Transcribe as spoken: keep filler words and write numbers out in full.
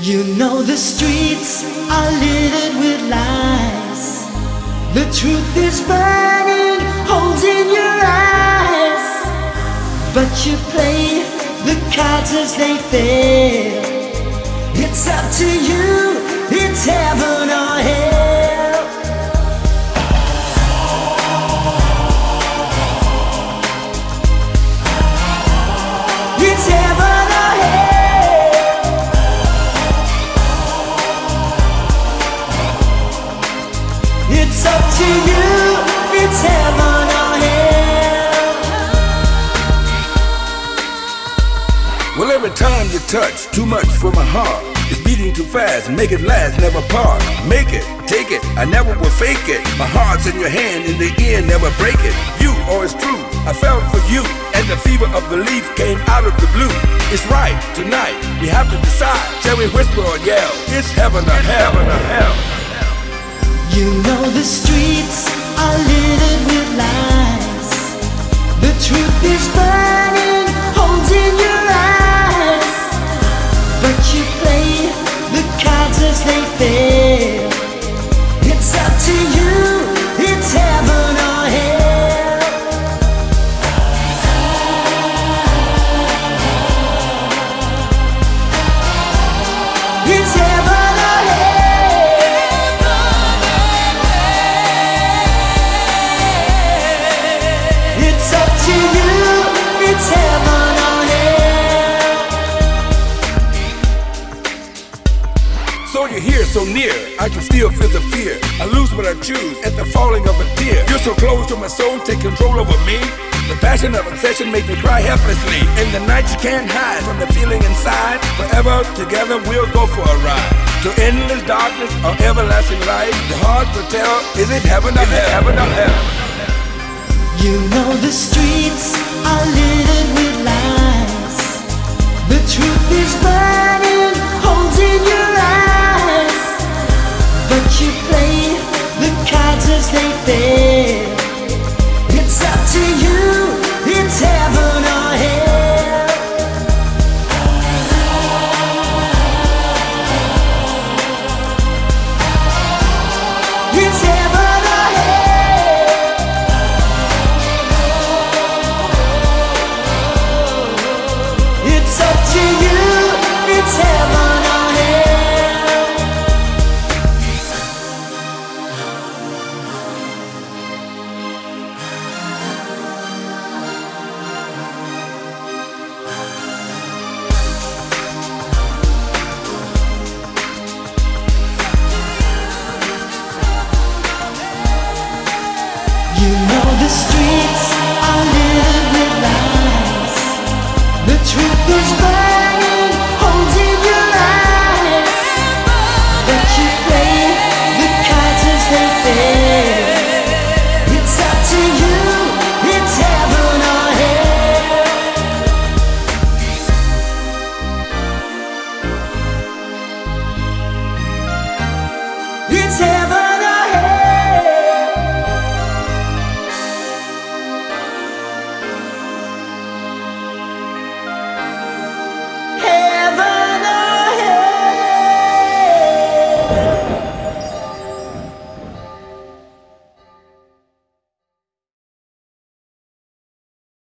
You know the streets are littered with lies. The truth is burning holes in your eyes. But you play the cards as they fail. It's up to you, it's heaven or hell. It's heaven or hell. It's up to you, it's heaven or hell. Well, every time you touch, too much for my heart. It's beating too fast, make it last, never part. Make it, take it, I never will fake it. My heart's in your hand, in the end, never break it. You, or it's true, I fell for you. And the fever of belief came out of the blue. It's right, tonight, we have to decide. Shall we whisper or yell? It's heaven or hell. Heaven or hell. You know the streets are littered with lies. The truth is burning holes in your eyes. But you play the cards as they fail. It's up to you, it's heaven or hell. It's heaven or hell. It's up to you, it's heaven or hell. So you're here, so near, I can still feel the fear. I lose what I choose at the falling of a tear. You're so close to my soul, take control over me. The passion of obsession makes me cry helplessly. In the night you can't hide from the feeling inside. Forever together we'll go for a ride. To endless darkness or everlasting light. The heart will tell, is it heaven or hell? Heaven or hell? You know the streets